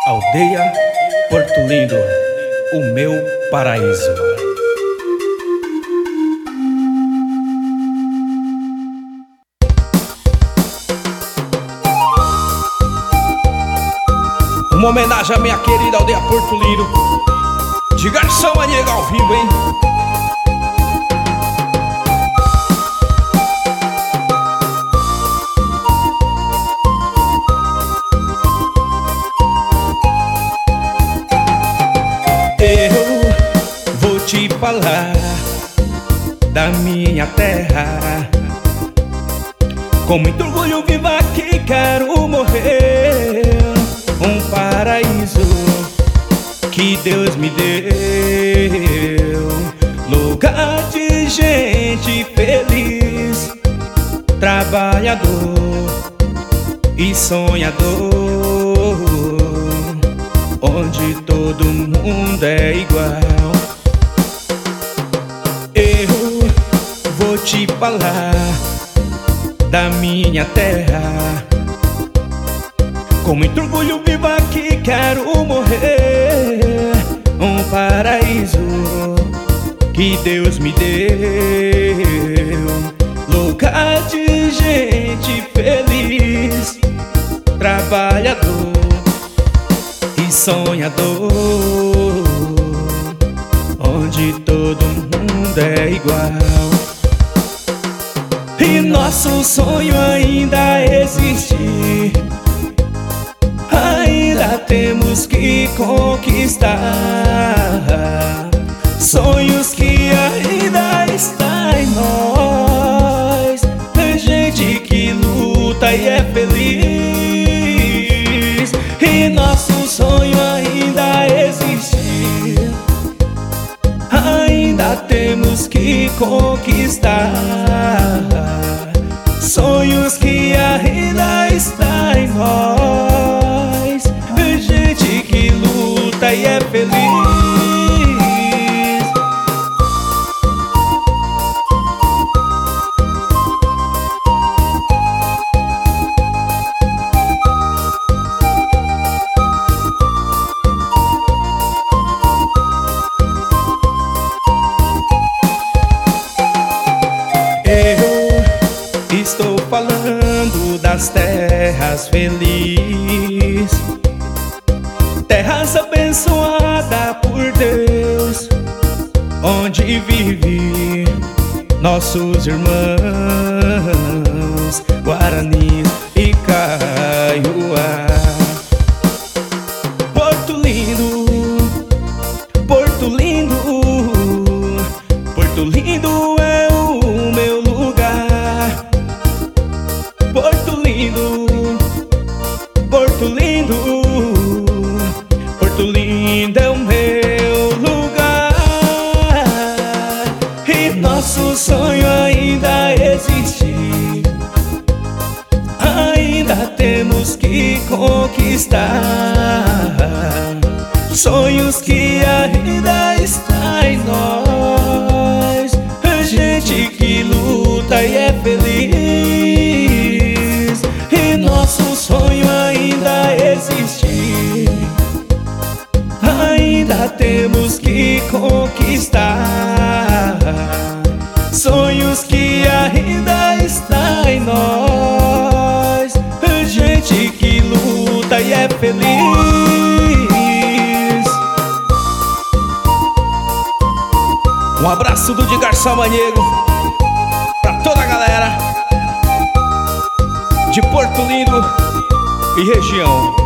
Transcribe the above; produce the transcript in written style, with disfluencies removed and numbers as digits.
Aldeia Porto Lindo, o meu paraíso. Uma homenagem à minha querida aldeia Porto Lindo, de Garção Maniego ao vivo, hein? Eu vou te falar da minha terra, com muito orgulho vivo aqui quero morrer. Um paraíso que Deus me deu, lugar de gente feliz, trabalhador e sonhador, onde todo mundo é igual. Eu vou te falar da minha terra, com muito orgulho vivo aqui quero morrer. Um paraíso que Deus me deu, lugar de gente feliz, trabalhador e sonhador, onde todo mundo é igual. E nosso sonho ainda existe, ainda temos que conquistar. Sonhos que ainda estão em nós, tem gente que luta e é feliz. E nosso sonho ainda existe, ainda temos que conquistar. Sonhos que ainda estão em nós, gente que luta e é feliz. Eu estou falando das terras felizes, terras abençoadas por Deus, onde vive nossos irmãos Guaranis e Kaiowá. Porto Lindo, Porto Lindo, Porto Lindo é o meu lugar. Porto Lindo, Porto Lindo, Porto Lindo é o meu lugar. E nosso sonho ainda existe, ainda temos que conquistar. Sonhos que ainda estão em nós, gente que luta e é feliz. E nosso sonho ainda existe, ainda temos que conquistar. Sonhos que ainda estão em nós, gente que luta e é feliz. Um abraço do de Garção Maniego pra toda a galera de Porto Lindo e região.